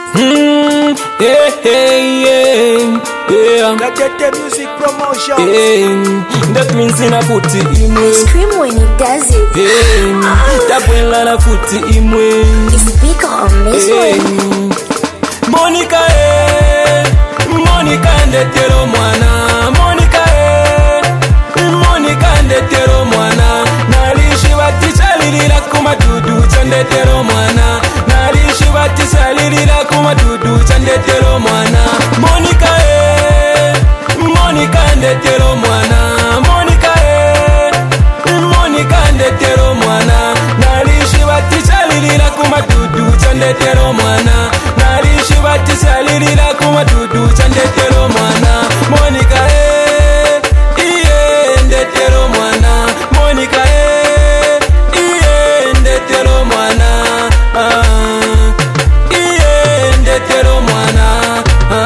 Gatete Music Promotion. That means in a footy imwe. Scream when he does it. That when la footy imwe. It's big on this one. Monica Monica ndetero mwana. Monica Monica ndetero mwana. Nalishi batichalilira kumadudu chandetero mwana. Nalishi batisalilira kumadudu chandetero mwana. Monica Monica ndetero mwana. Monica Monica ndetero mwana. Nalishi batichalilira kumadudu chandetero mwana. Nalishi batisalilira kumadudu chandetero mwana. Monica ndetero mwana. Monica ndetero mwana. Ndetero mwana.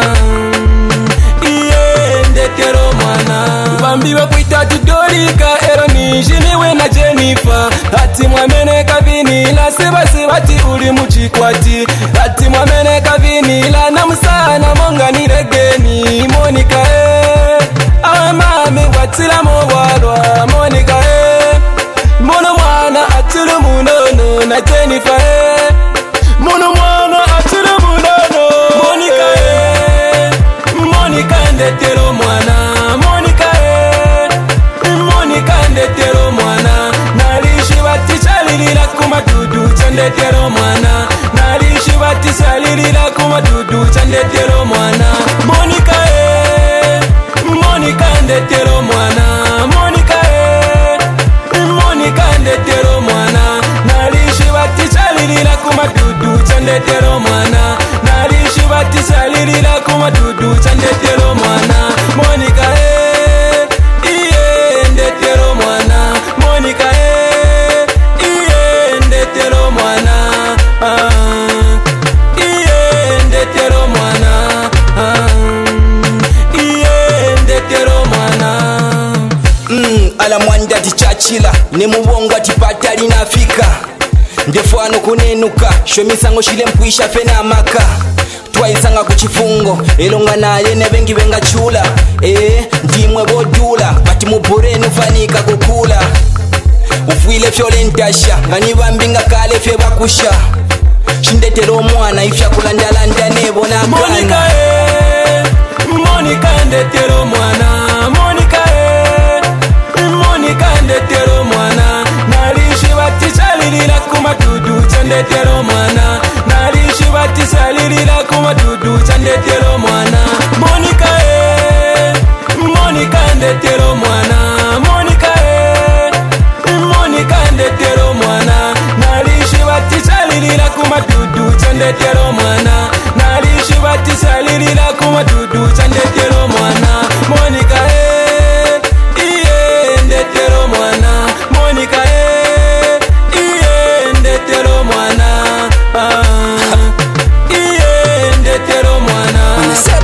Ndetero mwana. Bambi bakwita tudolika ero nijiniwe na Jennifer. Ati mwameneka vinila seba ti uli muchikwati. Ati mwameneka vinila na musana monga niregeni. Monica amame watila mowalwa. Monica mono mwana atulu munono na Jennifer mono mwana atulu munono. Monica Monica ndetero mwana. Monica Monica ndetero mwana. Nalishi batichalilira kumadudu chandetero mwana. Nalishi batisalilira kumadudu chandetero mwana. Monica Monica ndetero mwana. Monica Monica ndetero mwana. Nalishi batichalilira kumadudu chandetero mwana. Nalishi batisalilira kumadudu chandetero mwana. Monica ndetero mwana. Monica ndetero mwana. Ndetero mwana. Ndetero mwana. Ala mwanda tichachila ne mubongo atipatali nafika ndefano kunenuka shomisango shile mpwisha fena amaka twaisanga kuchifungo elonga naye nebengi benga chula ndimwe bodula bati muburenu fanika kukula ufwile fyole ntasha nganibambinga kale fye bakusha shindetero mwana ifya kulandalanda nebona Monica Monica ndetero mwana. Monica Monica ndetero mwana. Nalishi batichalilira kumadudu chandetero mwana. Nalishi batisalilira kumadudu chandetero mwana. Monica Monica ndetero mwana. Monica Monica ndetero mwana. Nalishi batichalilira kumadudu chandetero mwana. Nalishi batisalilira kumadudu chandetero mwana. Monica ndetero mwana. Monica ndetero mwana. Ndetero mwana.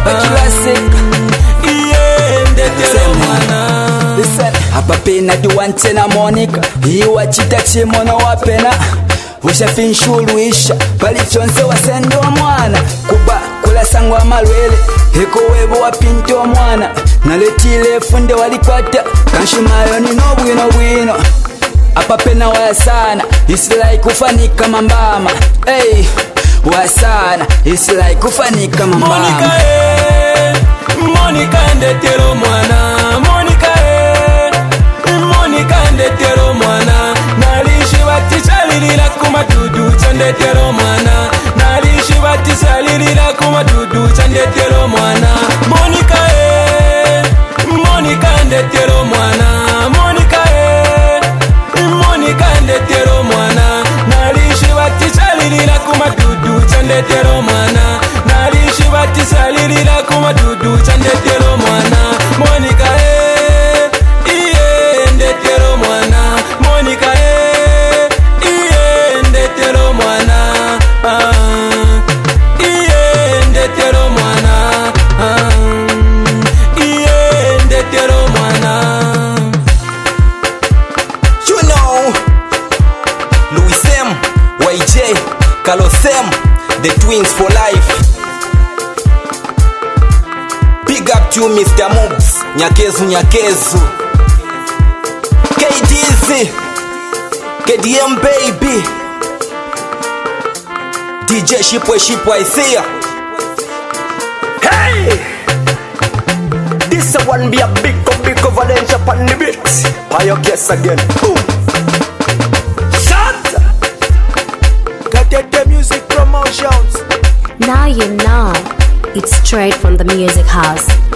Ndetero mwana. Listen, hapa pena duwante na Monica iwa chita chimono wapena ushafinshuluisha palichonse wasendo wa mwana kuba kula sangwa malwele heko webo wapinti wa mwana naletile funde walikwata kanshimayo ni nobwino bwino hapa pena wayasana isilai kufanika mambama wasana isilai kufanika mambama. Monica Monica ndetero mwana. Monica Monica ndetero mwana. Nalishi batichalilira kumadudu chandetero mwana. Nalishi batisalilira kumadudu chandetero mwana. Monica Monica ndetero mwana. Monica Monica ndetero mwana. Nalishi batichalilira kumadudu chandetero mwana. Nalishi batisalilira kumadudu chandetero mwana. Monica ndetero mwana. Monica ndetero mwana. Ndetero mwana. Ndetero mwana. You know Louis M, YJ, Carlos M, the twins for life. Big up to Mr. Moobs, Nyakezu KDZ, KDM baby, DJ Shipwe I see ya. Hey! This one be a big Valencia on the beat. How you guess again? Boom! Shut! Get the music promotions. Now you know it's straight from the music house.